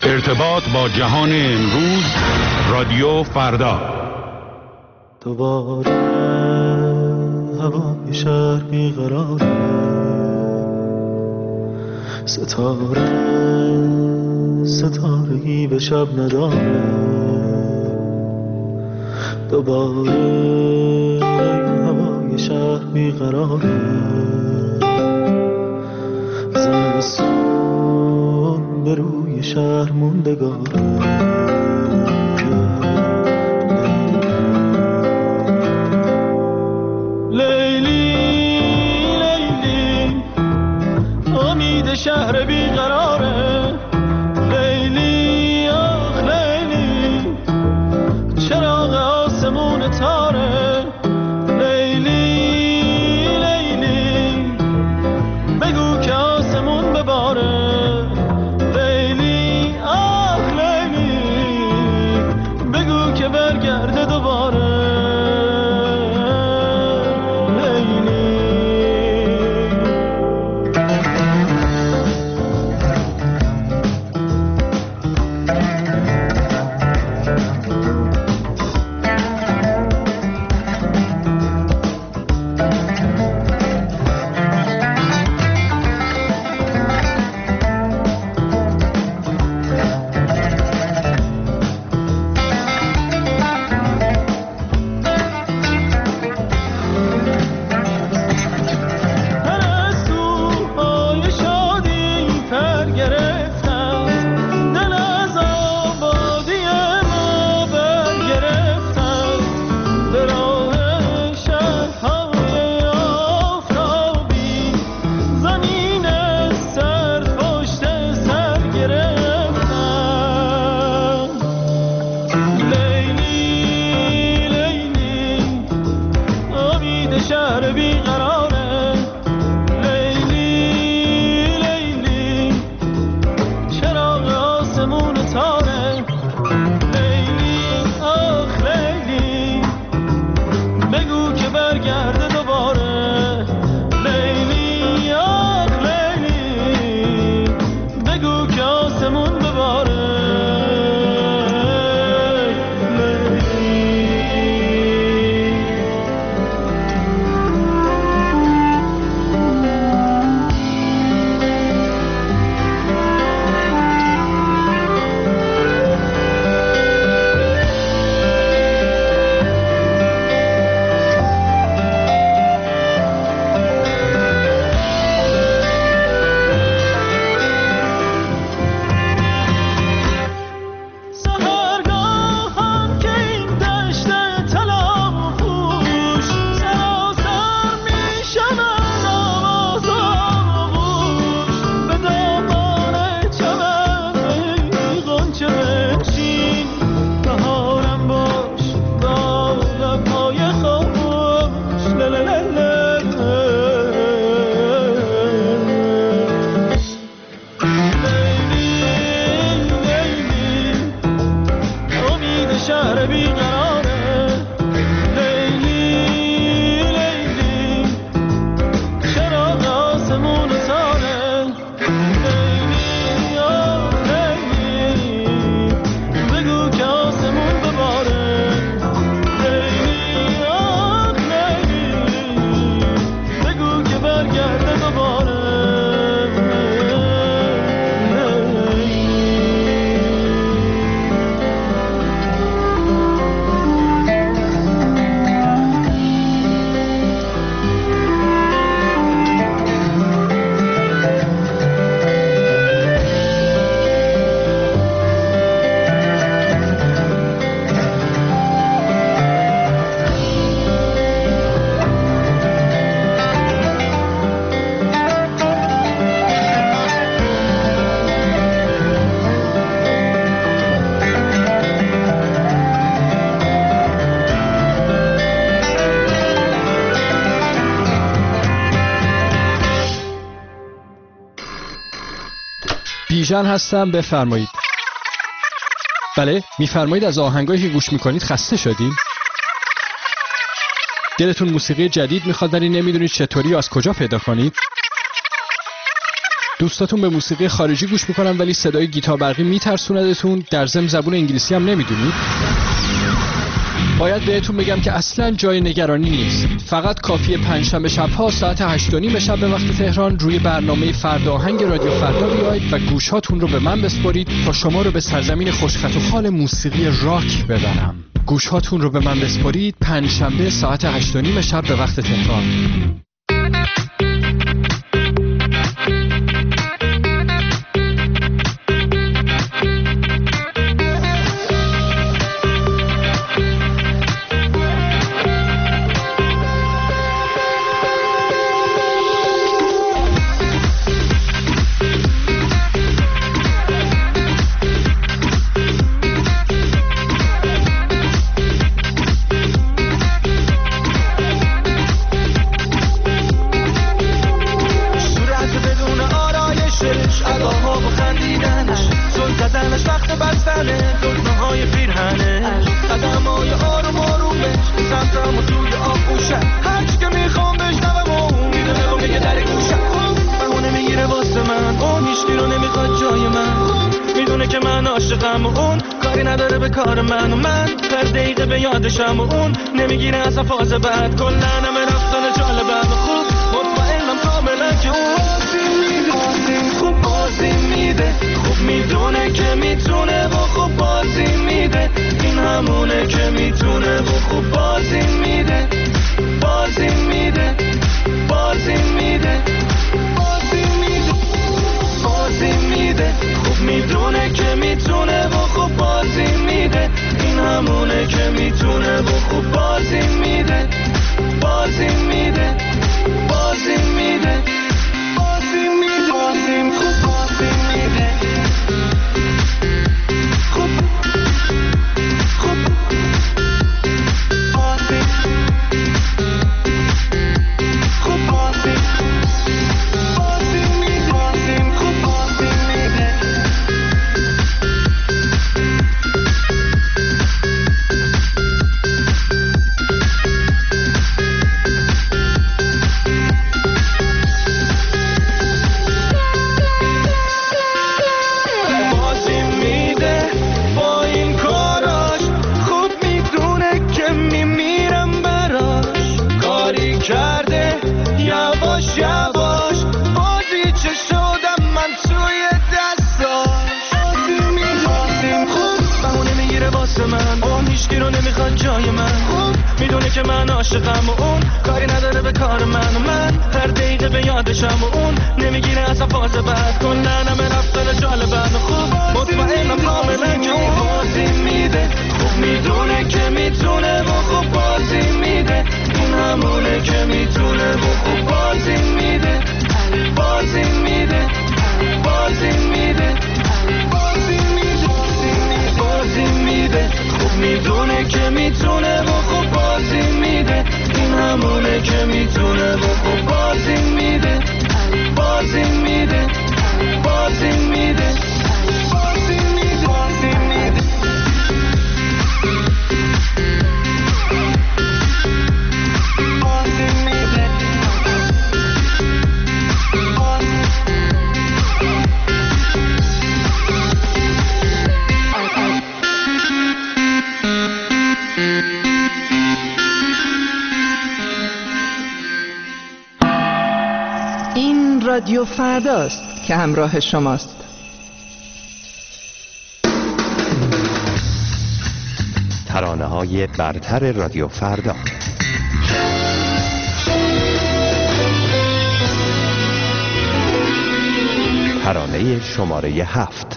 ارتباط با جهان امروز، رادیو فردا. دوباره هوای شهر بیقراره، ستارگی به شب نداره. دوباره هوای شهر بیقراره، زمستون به روی شهر موندگاره. شهر بیقراره، لیلی آخ لیلی، چراغ آسمون تاره. لیلی لیلی، بگو که آسمون بباره. لیلی آخ لیلی، بگو که برگرده دوباره. بیژن هستم، بفرمایید. بله، میفرمایید از آهنگایی که گوش میکنید خسته شدین؟ دلتون موسیقی جدید میخواد ولی نمیدونید چطوری و از کجا پیدا کنید؟ دوستاتون به موسیقی خارجی گوش میکنن ولی صدای گیتار برقی میترسوندتون، در ضمن زبون انگلیسی هم نمیدونید؟ باید بهتون بگم که اصلا جای نگرانی نیست. فقط کافیه پنجشنبه شب‌ها ساعت 8:30 شب به وقت تهران روی برنامه فردا آهنگ رادیو فردا بیایید و گوشاتون رو به من بسپارید تا شما رو به سرزمین خوشخط و خال موسیقی راک ببرم. گوشاتون رو به من بسپارید پنجشنبه ساعت 8:30 شب به وقت تهران. اون نمیگیره اصلا فاز بعد کلن همه رفتن جالبم خوب مطمئنم کاملا که اون خوب بازی میده خوب میدونه که میتونه و خوب بازی میده این همونه که میتونه و خوب بازی میده بازی میده بازی میده بازی میده بازی میده خوب میدونه که میتونه و خوب بازی میده این همونه که میتونه و خوب بازی میده بازی میده بازی میده بازی میده بازی خوب بازی میده خوب خوب بازی خوب بازی بازی میده بازی خوب بازی میده جای من خوب میدونه که من عاشقم و اون کاری نداره به کار من و من هر دقیقه به یادشم و اون نمیگیره اصلا فاز بعد کلن همه رفتن جالبم خوب مطمئنم کاملا که اون بازی میده خوب میدونه که میتونه و خوب بازی میده این همونه که میتونه و خوب بازی میده بازی میده بازی میده بازی میده بازی میده خوب میدونه که میتونه و خوب بازی میده این همونه که میتونه و خوب بازی میده بازی میده بازی میده بازی میده بازی میده بازی میده این رادیو فرداست که همراه شماست. ترانه‌های برتر رادیو فردا. ترانه شماره 7.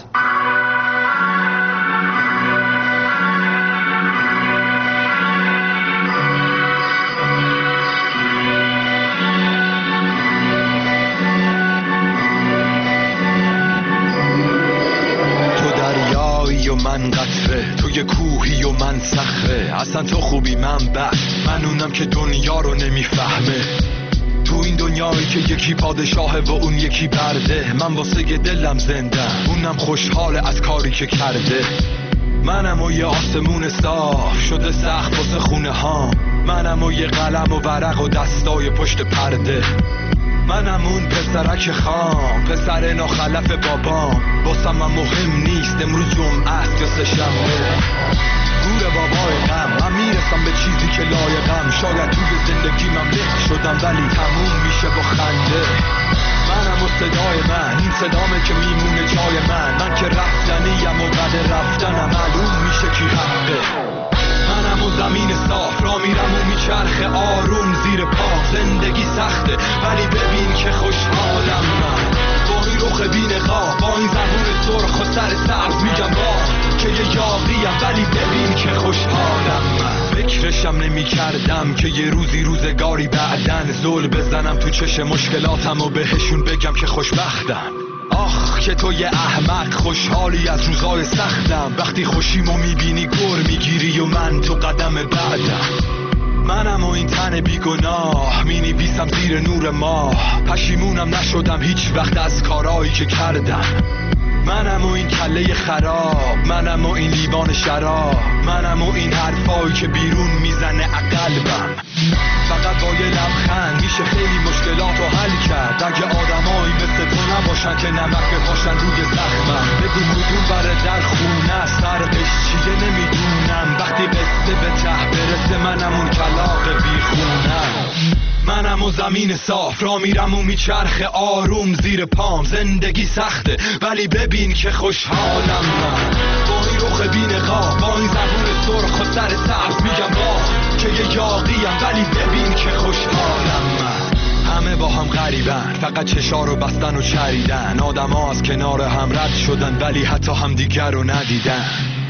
من قطره توی کوهی و من صخره اصلا تو خوبی من بد من اونم که دنیا رو نمیفهمه تو این دنیایی که یکی پادشاهه و اون یکی برده من واسه دلم زنده اونم خوشحاله از کاری که کرده منم و یه آسمون صاف شده سخت واسه خونه ها منم و یه قلم و ورق و دستای پشت پرده منم اون پسرک خام، پسر ناخلف بابام. واسم من مهم نیست امروز جمعه است یا سه‌شنبه. گور بابای غم، من میرسم به چیزی که لایقم. شاید توی زندگی من له شدم ولی تموم میشه با خنده. منم و صدای من، این صدامه که میمونه جای من که رفتنیم و بعد رفتنم معلوم میشه کی حقه. منم و زمین صاف را میرم و میچرخه آروم زیر پا. زندگی سخته ولی ببین که خوشحالم من. با این رخ بی‌نقاب، با این زبون سرخ و سر سبز میگم که یه یاغیم ولی ببین که خوشحالم من. فکرشم نمی کردم که یه روزگاری بعدن زل بزنم تو چش مشکلاتم و بهشون بگم که خوشبختم. آخ که تو یه احمق خوشحالی از روزای سختم. وقتی خوشیمو میبینی گر میگیری و من تو قدم بعدم. منم و این تن بیگناه مینویسم زیر نور ماه. پشیمونم نشدم هیچ وقت از کارایی که کردم. منم و این کله خراب، منم و این لیوان شراب، منم و این حرفایی که بیرون میزنه قلبم. فقط با یه لبخند میشه خیلی مشکلاتو حل کرد. اگه آدمایی مثل تو نباشن که نمک بپاشن روی زخمم. بگو مدون بره در خونه است، فرقش چیه نمیدونم. وقتی قصه به ته برسه منم اون کلاغ بیخونم. منم و زمین صاف را میرم و میچرخه آروم زیر پام. زندگی سخته ولی ببین که خوشحالم من. با این رخ بی‌نقاب، با این زبون سرخ و سر سبز میگم که یه یاغیم ولی ببین که خوشحالم من. همه با هم غریبن، فقط چشا رو بستن و چریدن. آدم ها از کنار هم رد شدن ولی حتی هم دیگر رو ندیدن.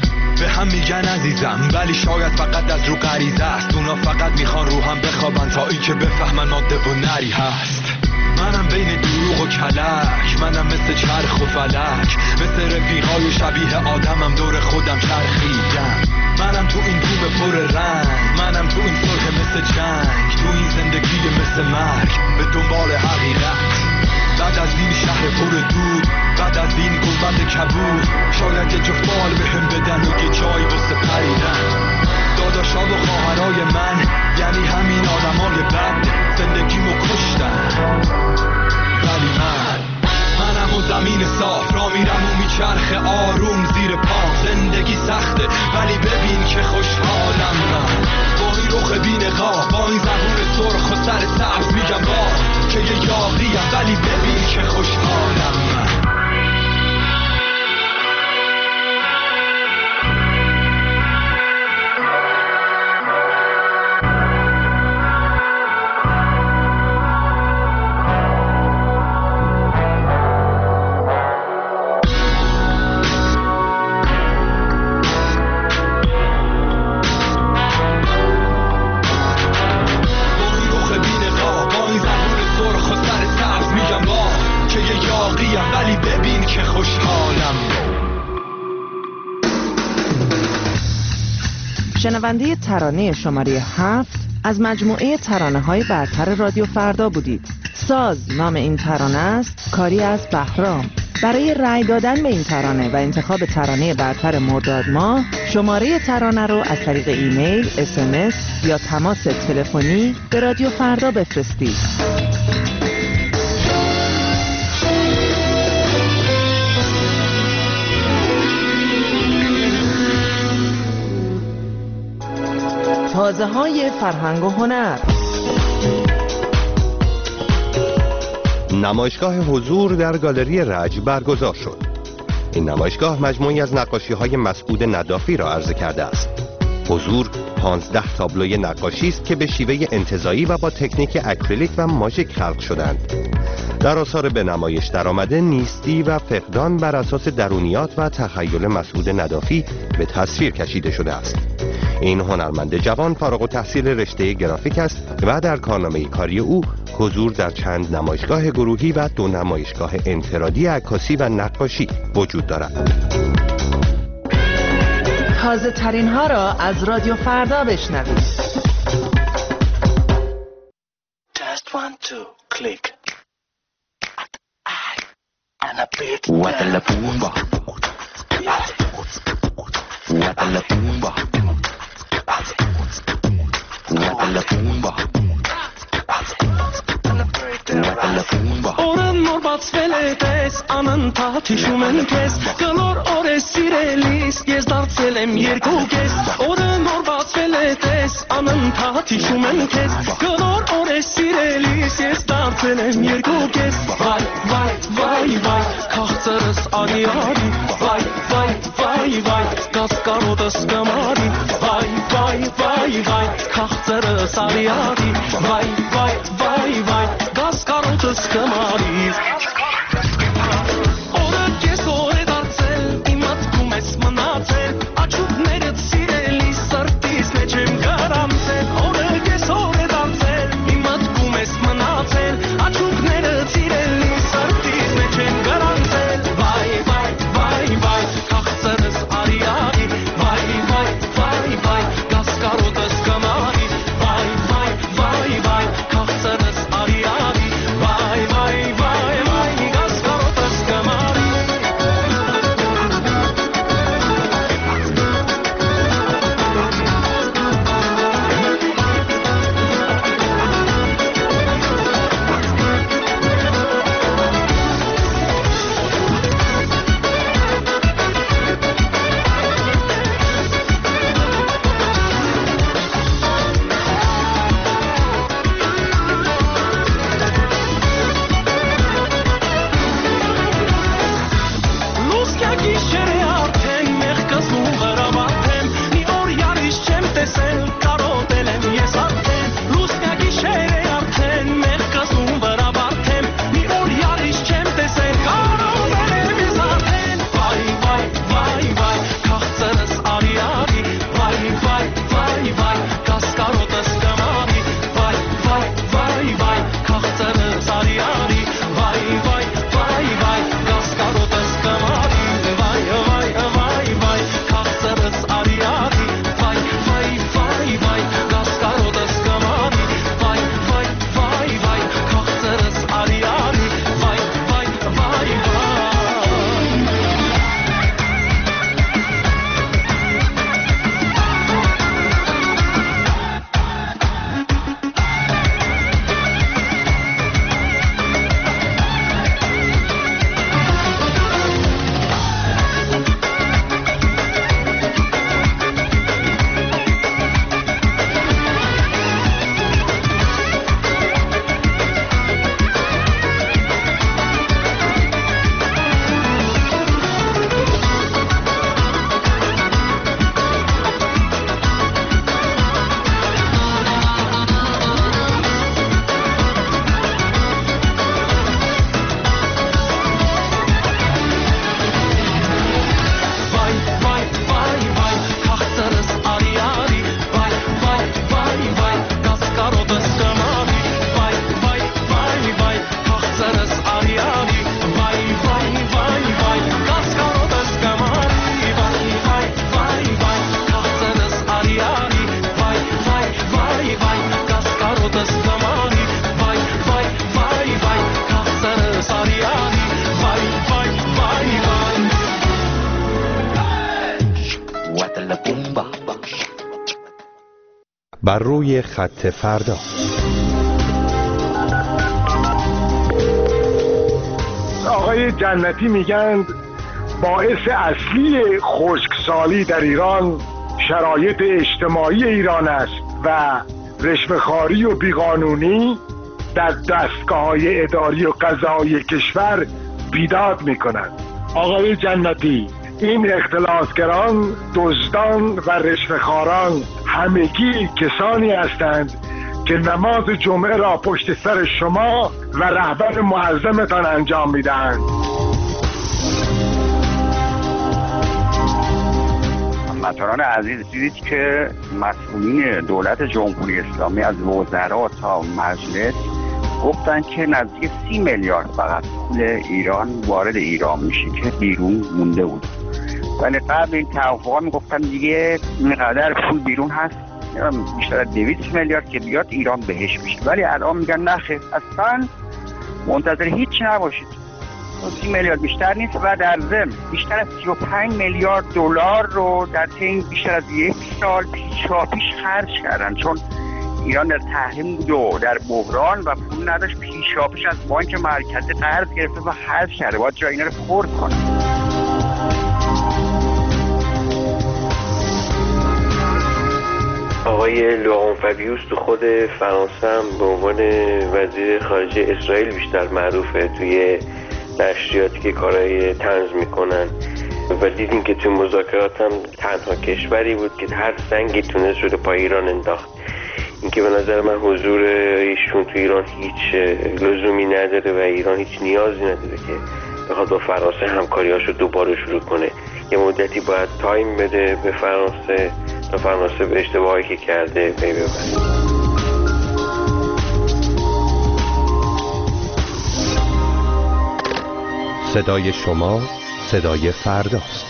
به هم میگن عزیزم ولی شاید فقط از رو غریزه است. اونا فقط میخوان رو هم بخوابن تا این که بفهمن ماده و نری هست. منم بین دروغ و کلک، منم مثل چرخ و فلک. مثل رفیقای شبیه آدمم دور خودم چرخیدم. منم تو این بوم پر رنگ، منم تو این صلح مثل جنگ. تو این زندگی مثل مرگ به دنبال حقیقت. بعد از این شهر پر دود، بعد از این گنبد کبود، شاید یه جفت بال بهم بدن و یه جایی واسه پریدن. داداشا و خواهرای من یعنی همین آدمای بد زندگیمو کشتن. ولی منم و زمین صاف را میرم و میچرخه آروم زیر پام. زندگی سخته ولی ببین که خوشحالم من. با این رخ بی‌نقاب، با این زبون سرخ و سر سبز میگم که یه یاغیم ولی ببین که خوشحالم من. شنونده ترانه شماره 7 از مجموعه ترانه‌های برتر رادیو فردا بودید. ساز نام این ترانه است، کاری از بهرام. برای رأی دادن به این ترانه و انتخاب ترانه برتر مرداد ماه، شماره ترانه رو از طریق ایمیل، SMS یا تماس تلفنی به رادیو فردا بفرستید. تازه‌های فرهنگ و هنر. نمایشگاه حضور در گالری رج برگزار شد. این نمایشگاه مجموعی از نقاشی‌های مسعود ندافی را عرضه کرده است. حضور 15 تابلوی نقاشی است که به شیوه انتزاعی و با تکنیک اکریلیک و ماژیک خلق شدند. در آثار به نمایش درآمده نیستی و فقدان بر اساس درونیات و تخیل مسعود ندافی به تصویر کشیده شده است. این هنرمند جوان فارغ التحصیل رشته گرافیک است و در کارنامه کاری او حضور در چند نمایشگاه گروهی و 2 نمایشگاه انفرادی عکاسی و نقاشی وجود دارد. تازه ترین ها را از رادیو فردا بشنوید. Just 1 2 click. And a bit. What la pumba. What la pumba. What la pumba. What la Ամենտաթիշումենքես Գլոր օրես սիրել ես Ես դարձել եմ երկուքես Օրը նոր բացվել է տես Ամենտաթիշումենքես Գլոր օրես սիրել ես դարձել եմ երկուքես Վայ, վայ, վայ, վայ Քաղցրս արի արի Վայ, վայ, վայ, վայ Կասկարոտս կմարի Վայ, վայ, վայ, վայ Քաղցրս արի արի Վայ, վայ, վայ, վայ Կասկարոտս կմարի بر روی خط فردا. آقای جنتی میگن باعث اصلی خشکسالی در ایران شرایط اجتماعی ایران است و رشوه‌خواری و بیقانونی در دستگاه‌های اداری و قضایی کشور بیداد میکنند. آقای جنتی، این اختلاسگران، دزدان و رشوه‌خواران همگی کسانی هستند که نماز جمعه را پشت سر شما و رهبر معظمتان انجام میدهند. هموطنان عزیز، دیدید که مسئولین دولت جمهوری اسلامی از وزرا تا مجلس گفتن که نزدیک 30 میلیارد فقط پول ایران وارد ایران میشه که بیرون مونده بود. ولی قبل این توافقا میگفتن دیگه اینقدر پول بیرون هست، بیشتر از 200 میلیارد که بیاد ایران بهش میشه. ولی الان میگن نه خیر، اصلا منتظر هیچ نباشید، 30 میلیارد بیشتر نیست و در ضمن بیشتر از 35 میلیارد دلار رو در طی بیشتر از یک سال پیش خرج کردن، چون ایران در تحریم بود و در بحران و پول نداشت، پیشاپیش از بانک مرکزی قرض گرفته و حذف کرده. باید جای اینا رو پر کنه. آقای لوران فابیوس تو خود فرانسه هم به عنوان وزیر خارجه اسرائیل بیشتر معروفه توی نشریاتی که کارهای طنز میکنن و دیدیم که توی مذاکرات هم تنها کشوری بود که هر سنگی تونست رو پای ایران انداخت. اینکه به نظر من حضور ایشون توی ایران هیچ لزومی نداره و ایران هیچ نیازی نداره که بخواد با فرانسه همکاریاشو دوباره شروع کنه. یه مدتی باید تایم بده به فرانسه تا فرانسه به اشتباهی که کرده پی ببره. صدای شما صدای فرداست.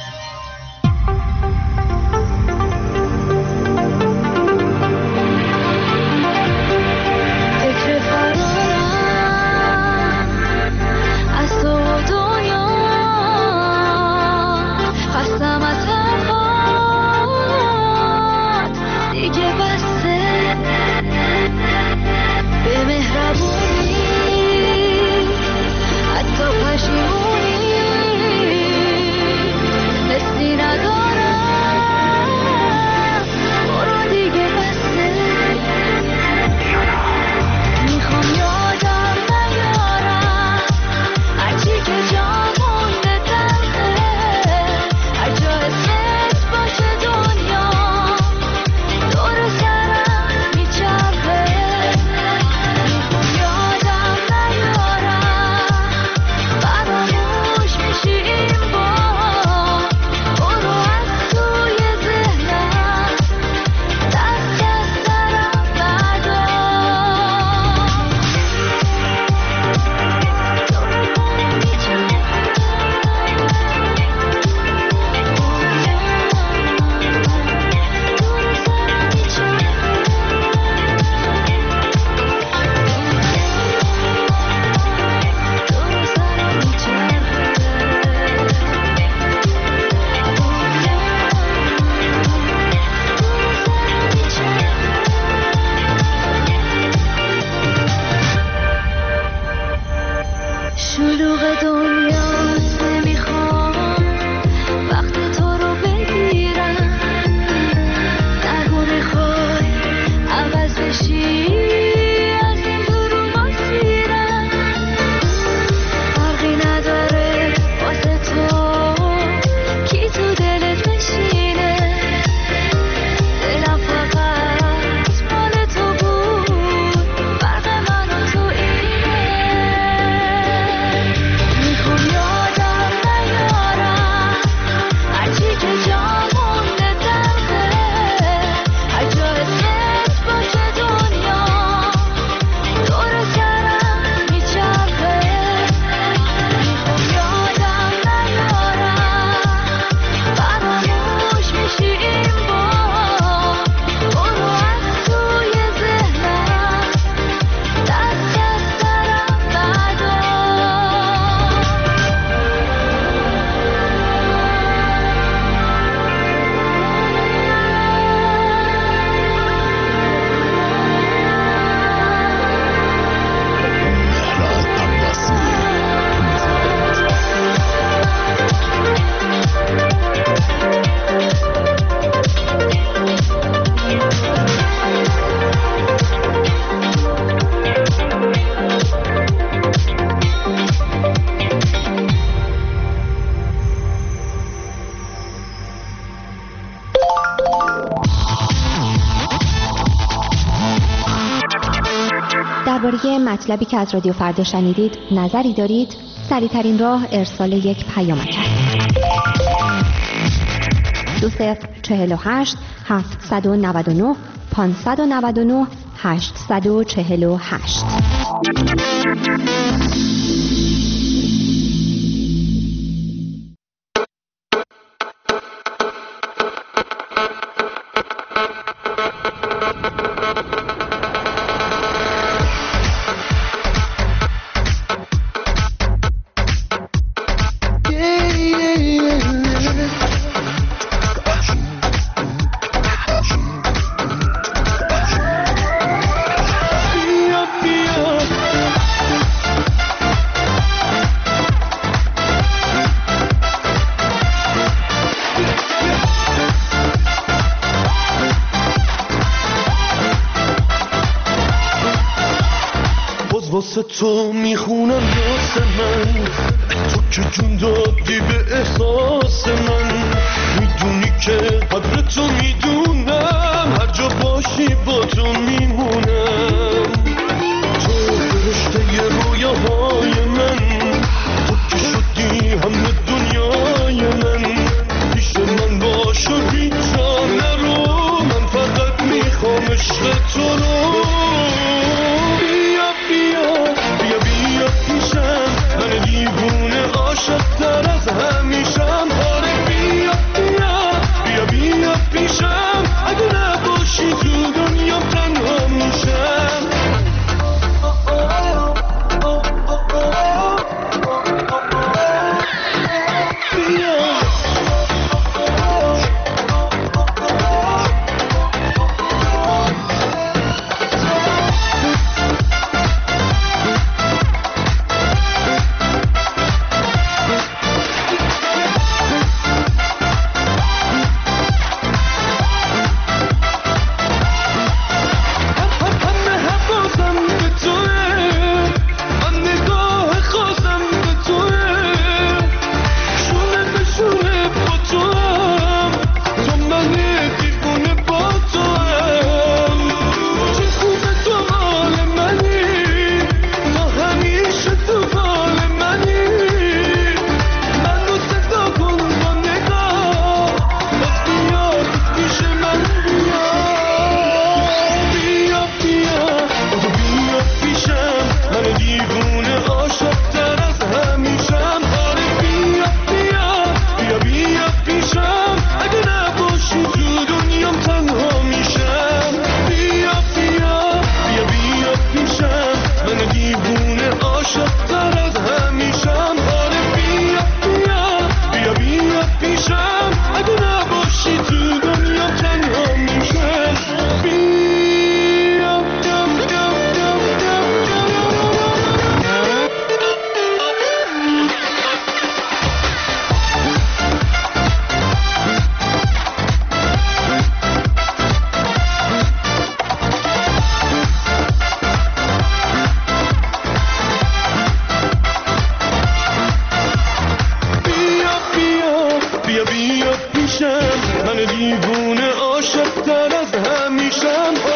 درباره مطلبی که از رادیو فردا شنیدید نظری دارید؟ سریع‌ترین راه ارسال یک پیامک است. 2048 799 599 848. واسه تو میخونم راست من، تو که جون دادی به احساس من. میدونی که قدر تو میدونم، هر جا باشی با تو میمونم. تو فرشته رویاهای من، تو که شدی همه دنیای من. پیش من باش و هیچ جا نرو، من فقط میخوام عشق تو رو. بیا بیا بیا بیا پیشم، من دیوونه عاشق تر از همیشم. آره بیا بیا بیا بیا پیشم، اگه نباشی تو دنیا تنها میشم. بیا بیا پیشم، من دیوونه عاشق تر از همیشم.